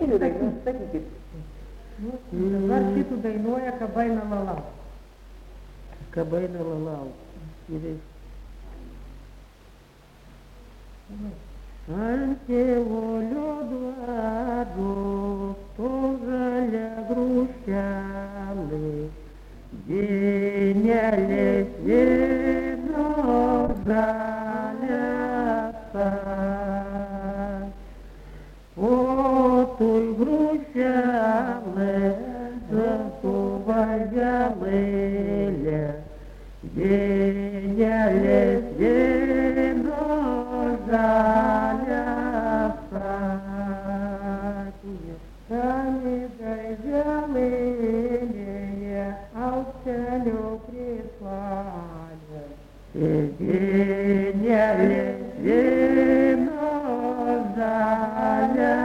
Kokį dainą, sakykit. Dabar šitų dainuoja Kabaina Lalau. Kabaina Lalau. Ant tėvolio dvaro žalia grūšelė, dienelės vėno žalia pas. O tui grūšelė, žąsų vagelėlė, dienelės vėno žalia pas. Sami darželėje aukštelio priešvalė, dienelės vėno žalia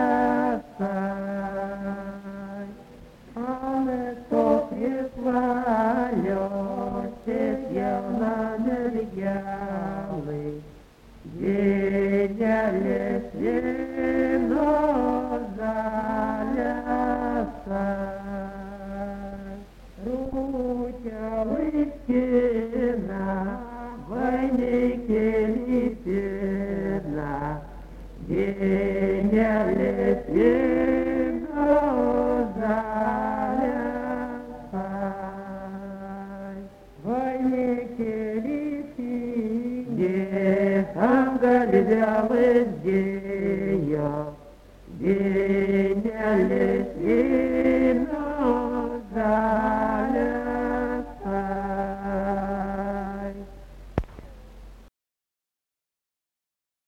pas. Aleto priešvalio ties jauna mergelė, dienelės vėno žalia pas. Rūkia vaikina, vainikėlį pirna, dienelės vėno žalia pas. Vainikėlį ant galvelės dėjo, dienelės vėno